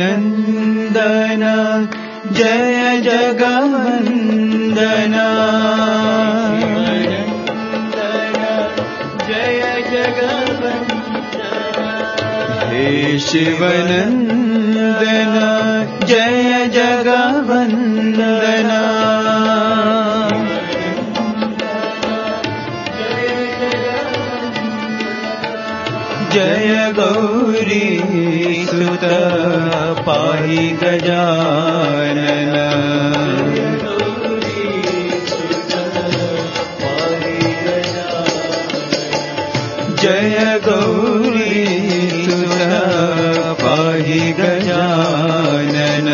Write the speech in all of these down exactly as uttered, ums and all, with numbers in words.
शिवनन्दन जय जगवन्दन जय जगवन्दन हे शिवनन्दन जय जगवन्दन जय गौरी सुत पाहि गजानन जय गौरी सुत पाहि गजानन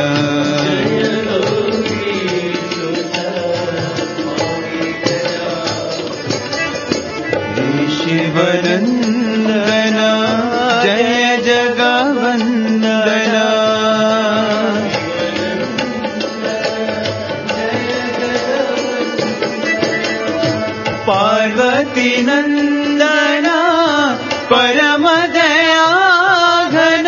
शिवनन्दन जय जगवन्दन पार्वती नन्दन परम दयाघन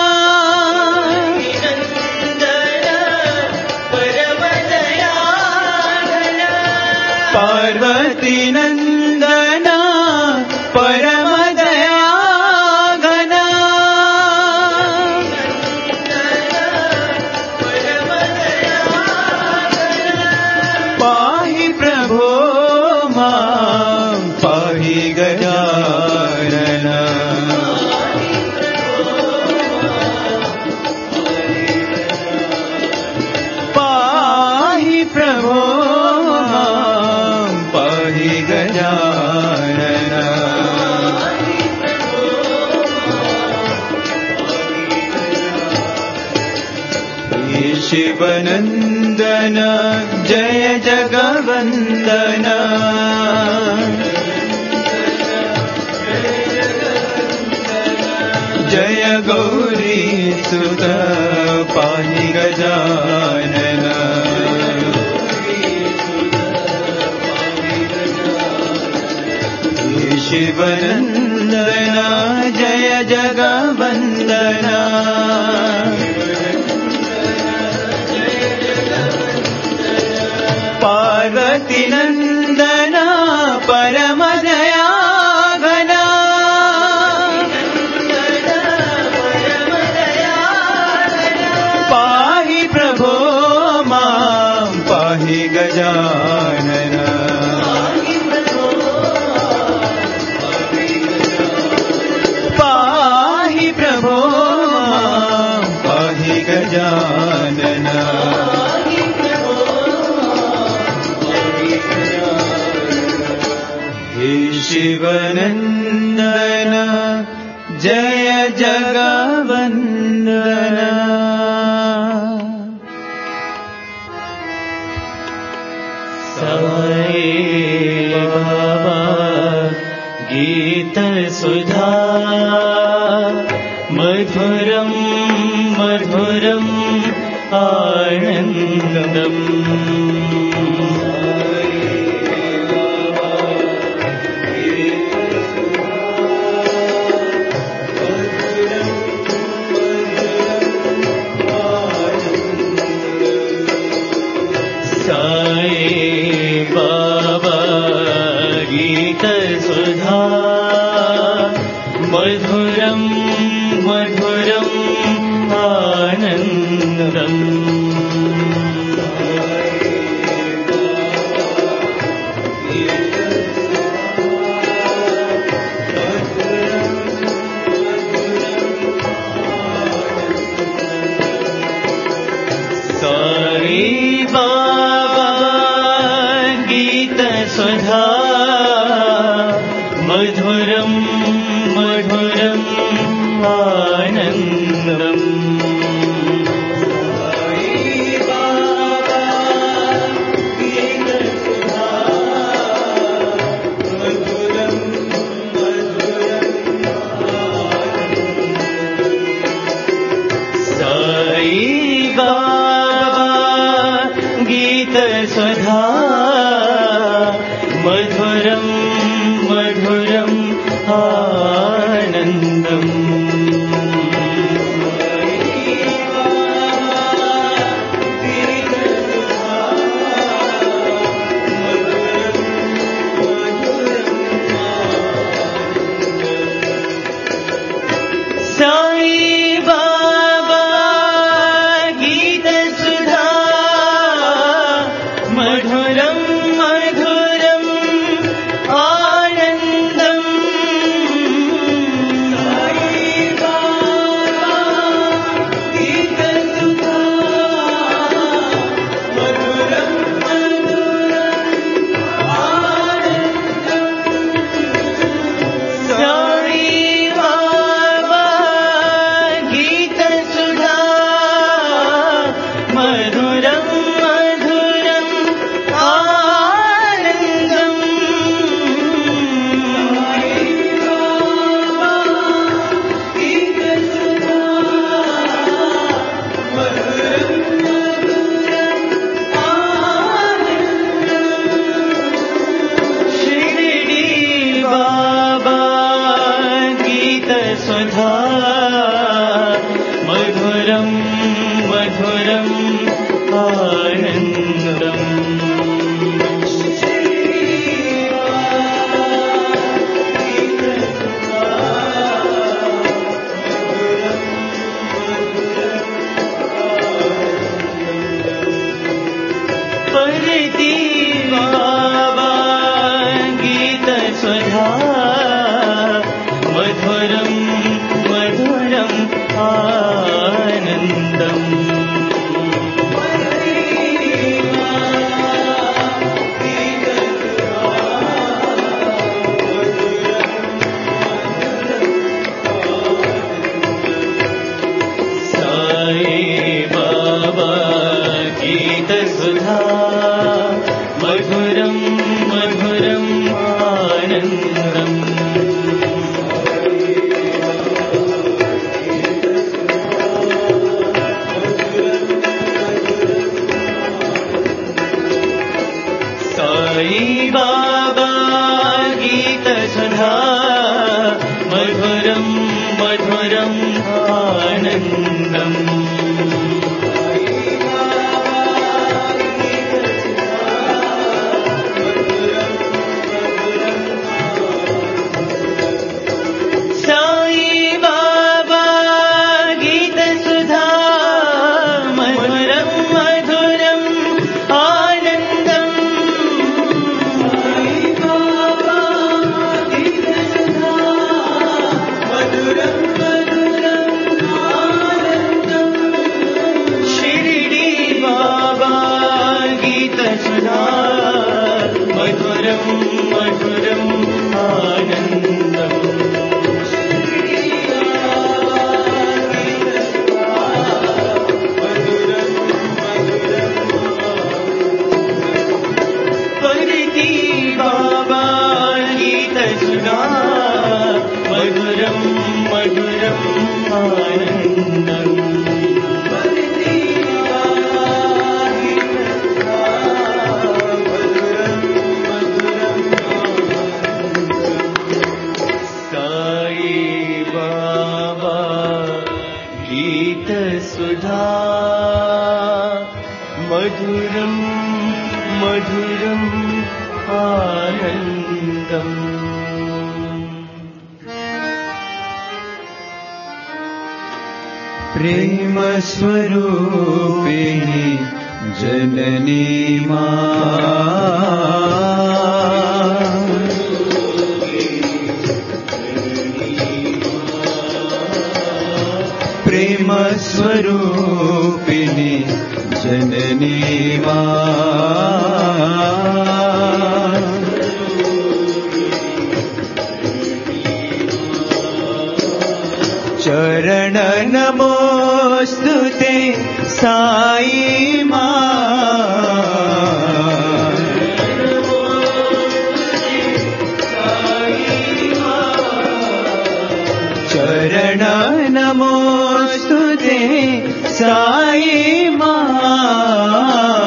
पार्वती नन्दन परम दयाघन पाहि प्रभो मां पाहि गजानन पाहि प्रभो मां पाहि गजानन शिवनन्दन जय जगवन्दन जय गौरी सुत पाहि गजानन शिवनन्दन जय जगवन्दन पार्वती नन्दन परम दयाघन पाहि प्रभो मां पाहि गजानन पाहि प्रभो मां पाहि गजानन शिवनन्दन जय जगवन्दन साई बाबा गीत सुधा मधुरं मधुरं आनन्दम् सुधा मधुरं मधुरं आनन्दम् साई बाबा गीत सुधा मधुरं मधुरं आनन्दम् सुधा मधुरं मधुरं मधुरं आनन्दम् साई बाबा गीतसुधा मधुरं मधुरं आनन्दम् सुधा मधुरं मधुरं आनन्दम् प्रेम स्वरूपिणी जननी मां प्रेम स्वरूपिणी जननी मां चरण नमोस्तुते साई मां चरण नमोस्तुते साई मां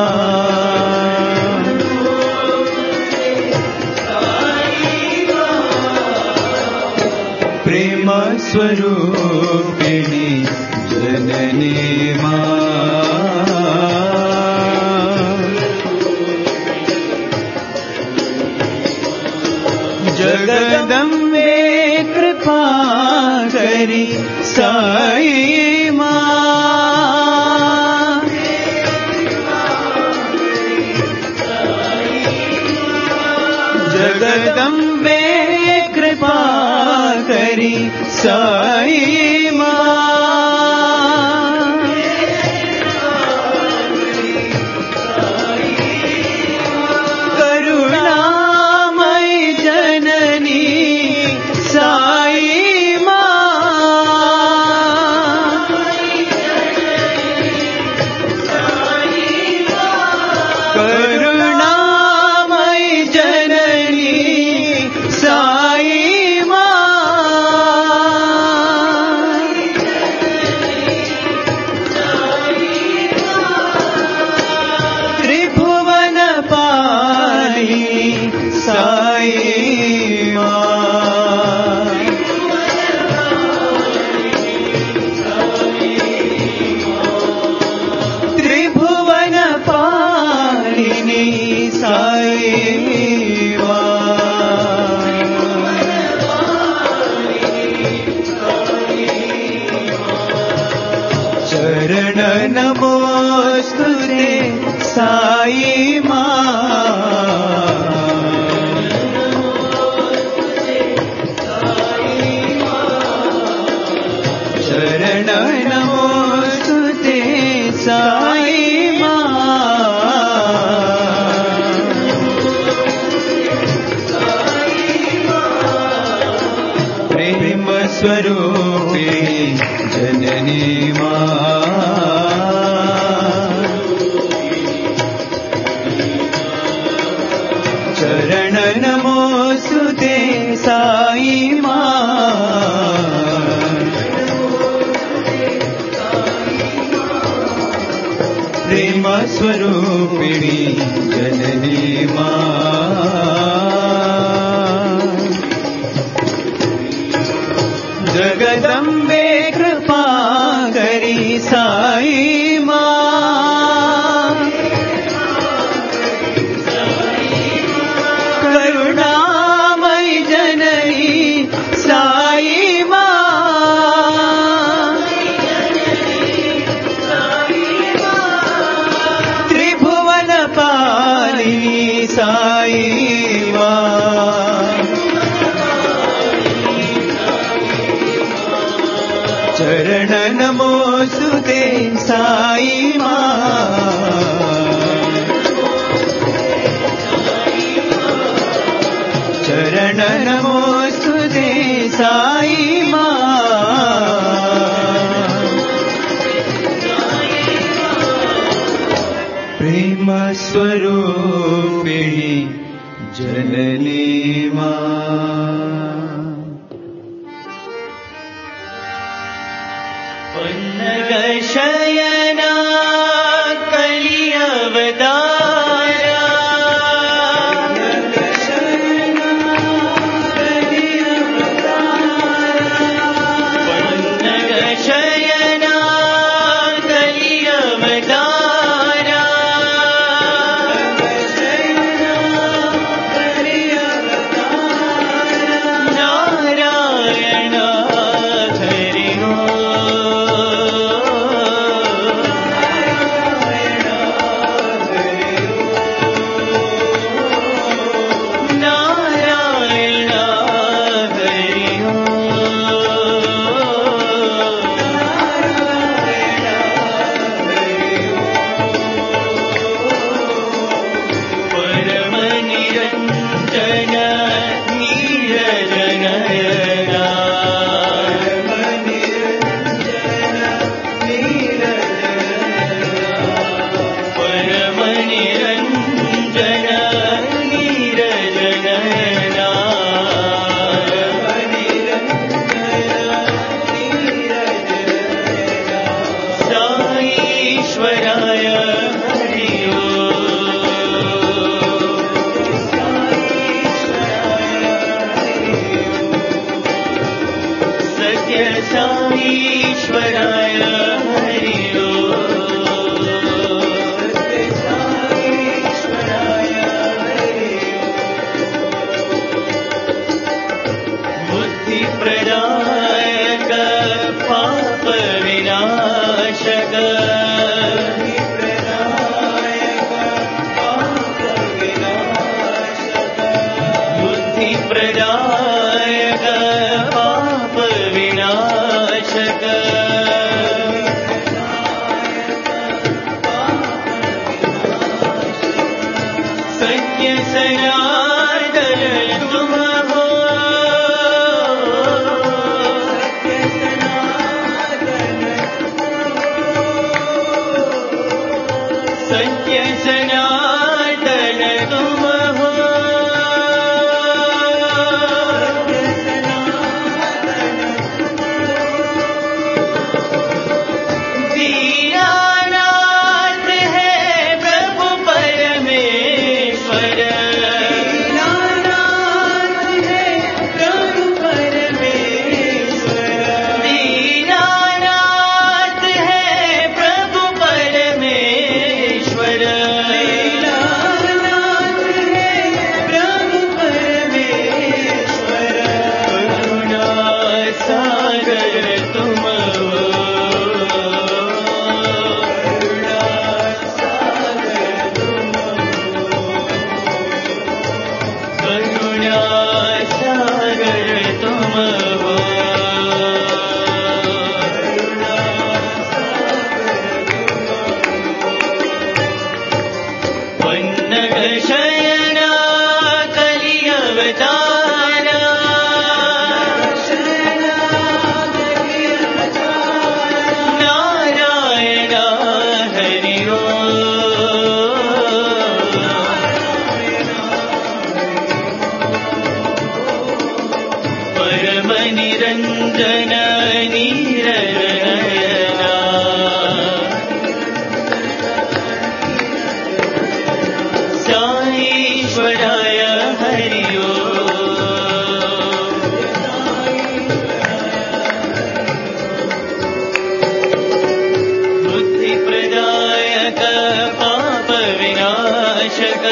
प्रेम स्वरूपिणी जननी मां जगदम्बे कृपा करी साई मां जगदम्बे कृपा करी साई मां करुणामयी जननी साई करुणामयी जननी साई त्रिभुवन पालिनी साई त्रिभुवन पालिनी साई चरण नमोस्तुते साई मां चरण नमोस्तुते साई प्रेम स्वरूपिणी जननी मां शरण नमोस्तुते साई मां प्रेम स्वरूपिणी जननी मां जगदम्बे कृपा करी साई मां करुणामयी जननी साई मां त्रिभुवन पालिनी साई मां चरण नमोस्तुते साई मां चरण नमोस्तुते साई मां प्रेम स्वरूपिणी जननी मां शयना कलियवतारा शयना कलियवतारा नारायण हरि साईश्वराय हरि बुद्धिप्रदायक पाप विनाशक बुद्धिप्रदायक पाप विनाशक सत्य सनातन तुम हो सत्य सनातन तुम हो दीनानाथ है प्रभु परमेश्वर दीनानाथ है प्रभु परमेश्वर दीनानाथ है प्रभु परमेश्वर दीनानाथ है प्रभु परमेश्वर करुणा सागर तुम हो करुणा सागर तुम हो पन्नग शयना कलियवतारा नारायण हरि परम निरंजन नीरनयना साईश्वराय हरि ओम। बुद्धिप्रदायक पाप विनाशक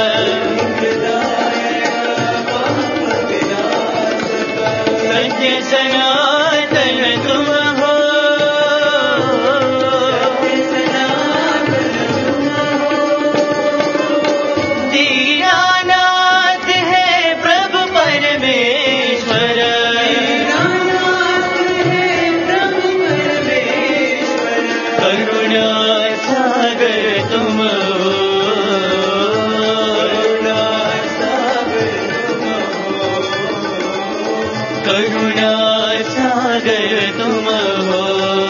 सत्य सनातन तुम हो। दीनानाथ है प्रभु परमेश्वर करुणा सागर तुम हो। करुणा सागर तुम हो।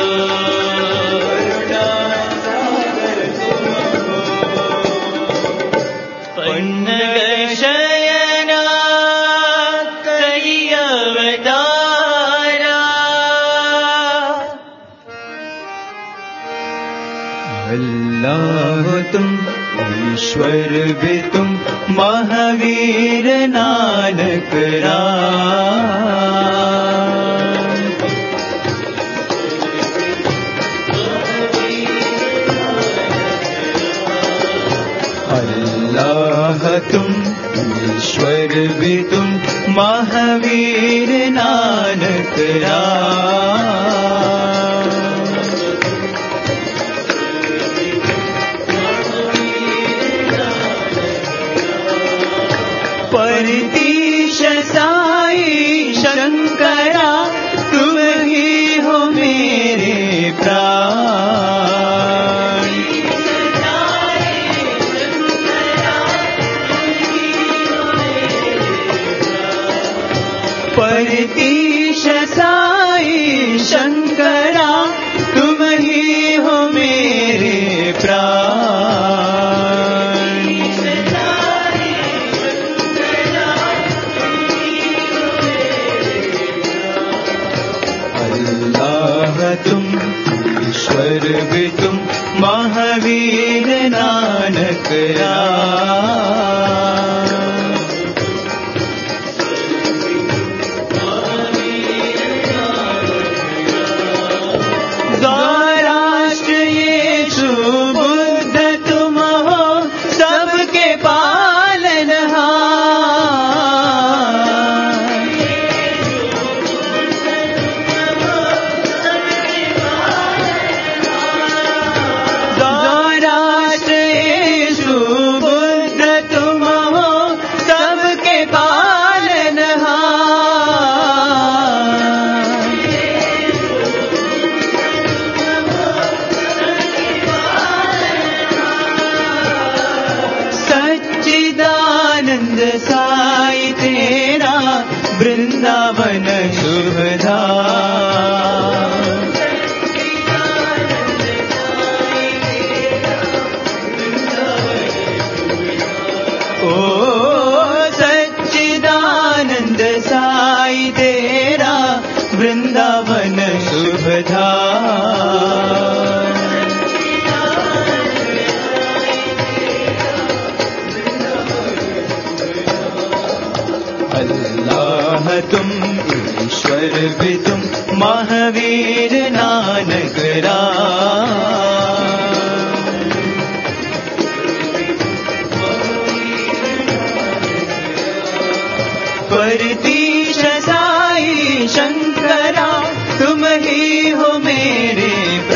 पन्नग शयना कई अवतारा अल्लाह तुम ईश्वर भी तुम महावीर नानक राम। अल्लाह तुम ईश्वर भी तुम महावीर नानक राम। परितीश साई शंकरा तुम ही हो मेरे प्राण। परितीश साई शंकरा तुम ही हो मेरे प्राण। अल्लाह तुम ईश्वर भी तुम महावीर नानक राम। गौराष्ट्र येशु बुद्ध तुम हो सबके पालनहार। गौराष्ट्र येशु बुद्ध तुम हो सबके पालनहार। सच्चिदानंद साई तेरा वृंदावन शुभधाम। ओ सच्चिदानंद साई तेरा वृंदावन शुभधाम। अल्लाह तुम ईश्वर भी तुम महावीर नानक राम। परितीश साई शंकरा तुम ही हो मेरे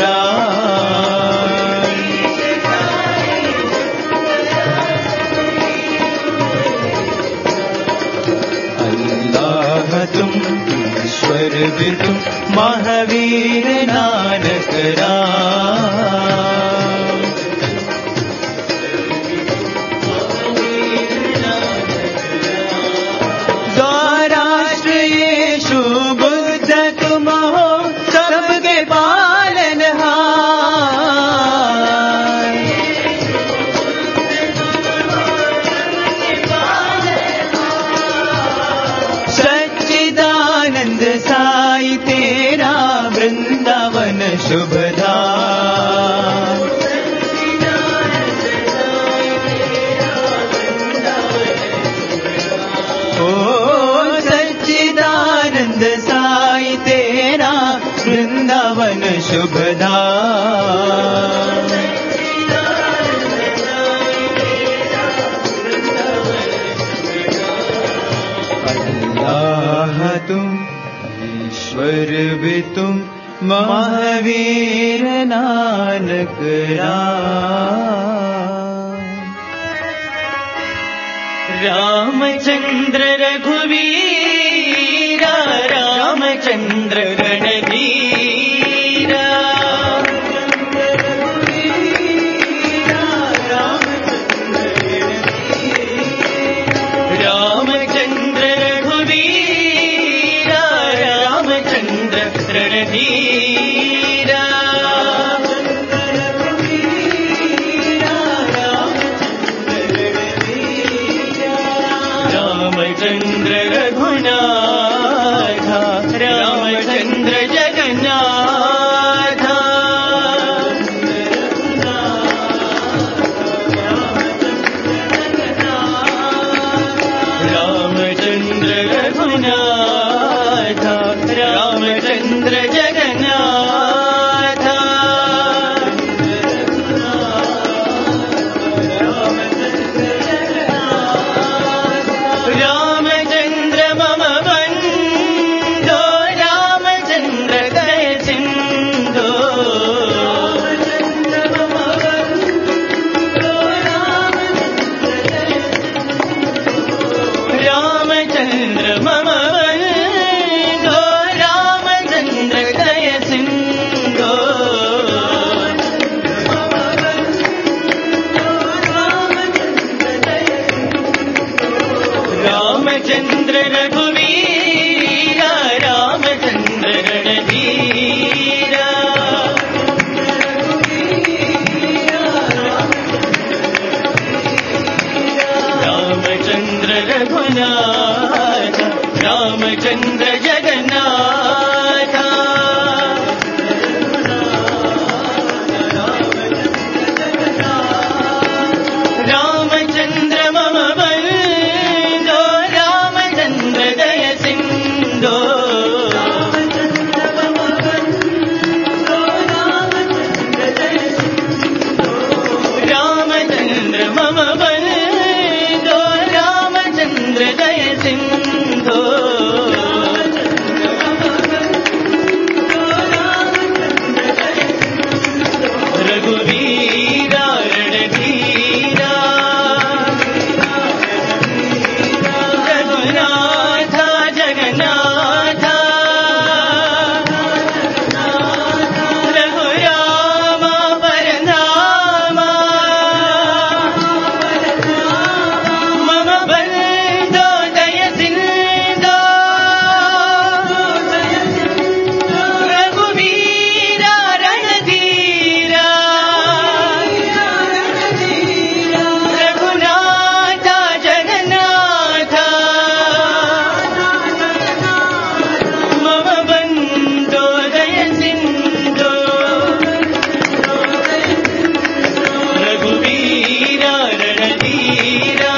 प्राण। अल्लाह तुम ईश्वर भी तुम महावीर नानक राम। गौराष्ट्र येशु बुद्ध तुम हो सबके पालनहार। सच्चिदानंद वृंदावन शुभधाम। ओ सच्चिदानंद साई तेरा वृंदावन शुभधाम। अल्लाह तुम, ईश्वर भी तुम, महावीर नानक राम। रामचंद्र रघुवीरा, रामचंद्र रणधीरा, रामचंद्र रघुवीरा, रामचंद्र रणधीरा, रामचंद्र रघुनाथ, रामचंद्र जगन्नाथ, रामचंद्र रघुनाथ, रामचंद्र जगन्नाथ, रामचंद्र मम बंधो, रामचंद्र दय सिंधो, रामचंद्र मम बंधो, रामचंद्र दय सिंधो, रामचंद्र रघुवीरा, रामचंद्र रणधीरा, रामचंद्र रघुनाथ, रामचंद्र जगन्नाथ, रामचंद्र मम बंधो, रामचंद्र दय सिंधो, रामचंद्र मम बंधो, रामचंद्र दय सिंधो, रघुवीरा रणधीरा, रघुनाथ जगन्नाथ, रघुराम परधाम, मम बंधो दय सिंधो, रघुवीरा रणधीरा, रघुनाथ जगन्नाथ, मम बंधो दय सिंधो, रघुवीरा रणधीरा,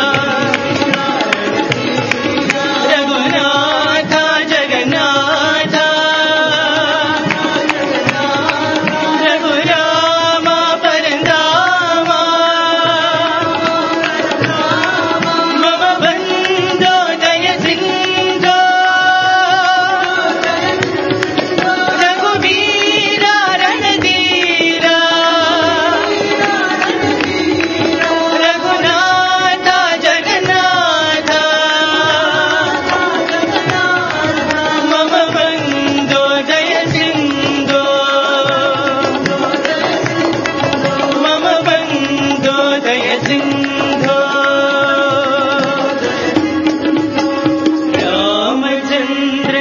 रघुनाथ जगन्नाथ, रघुराम परधाम, मम बंधो दय सिंधो, रघुवीरा रणधीरा, रघुनाथ जगन्नाथ, मम बंधो दय सिंधो, मम बंधो दय सिंधो, रामचंद्र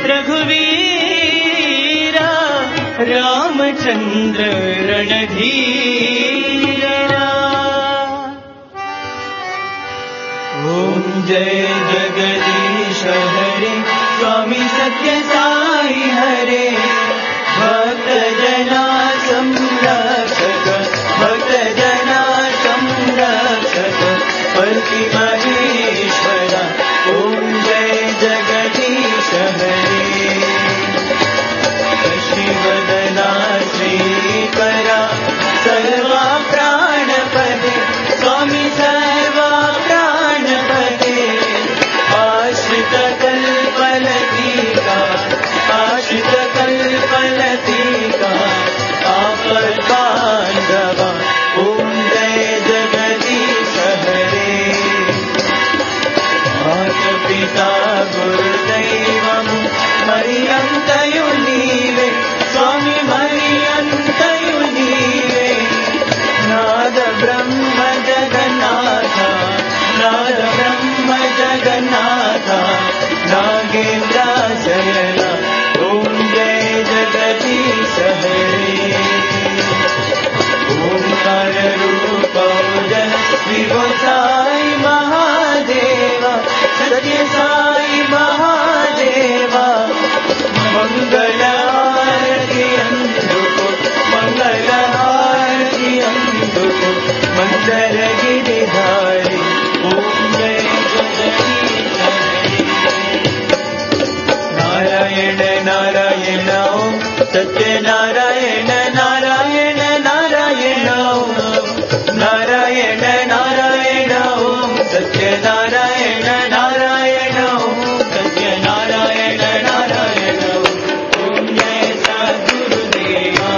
रघुवीरा, रामचंद्र रणधीरा। ओम जय जगदीश हरे, स्वामी सत्य साई हरे, महेश्वरा ॐ जय जगदीश हरे शशिवदना श्रीकरा सर्वा प्राणपदे स्वामी सर्वा प्राणपदे आश्रित कल्पलतिका आश्रित कल्पलतिका आपद्बान्धवा ॐ जय जगदीश हरे मातपिता गुरुदैवं मरियन्तयु नीवे स्वामी मरियन्तयु नीवे नाद ब्रह्म जगन्नाथ नाद ब्रह्म जगन्नाथ नागेन्द्राशयना ॐ जय जगदीश हरे ओंकार रूप शिव साई महादेव सत्य साई महादेव मंगल आरती अंधुको मंगल आरती अंधुको मंदर गिरिधारी ओम जय जगदीश नारायण नारायण ओम सत्य नारायण नारायण नारायण ओम नारायण नारायण ओम सत्य नारायण नारायण ओम सत्य नारायण नारायण ओम जय सद्गुरुदेवा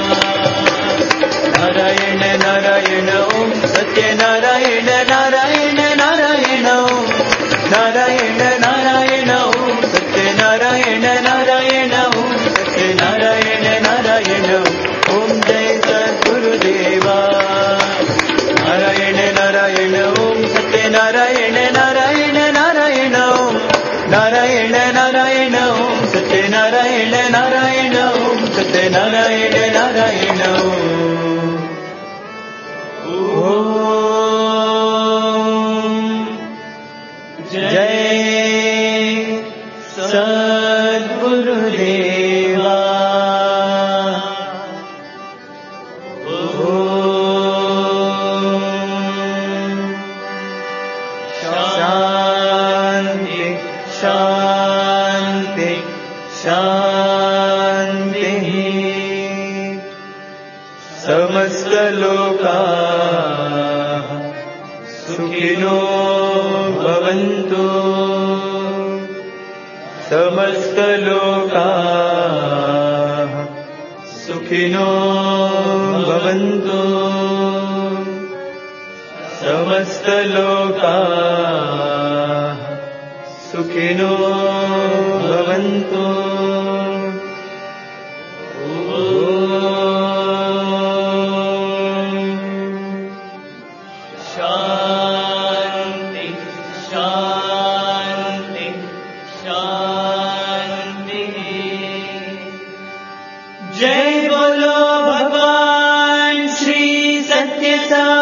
नारायण नारायण ओम सत्य नारायण नारायण नारायण ओम नारायण नारायण ओम सत्य नारायण नारायण ओम सत्य नारायण नारायण ओम जय सद्गुरुदेवा नारायण नारायण ओम सत्य नारायण नारायण नारायण ओम नारायण नारायण ओम सत्य नारायण नारायण ओम सत्य नारायण नारायण ओम जय सद्गुरुदेवा शांति शांति शांति समस्त लोकाः सुखिनो भवन्तु समस्त लोकाः सुखिनो भवन्तु समस्त लोकाः सुखिनो भवन्तु शांति शांति शांति जय बोलो भगवान श्री सत्य साई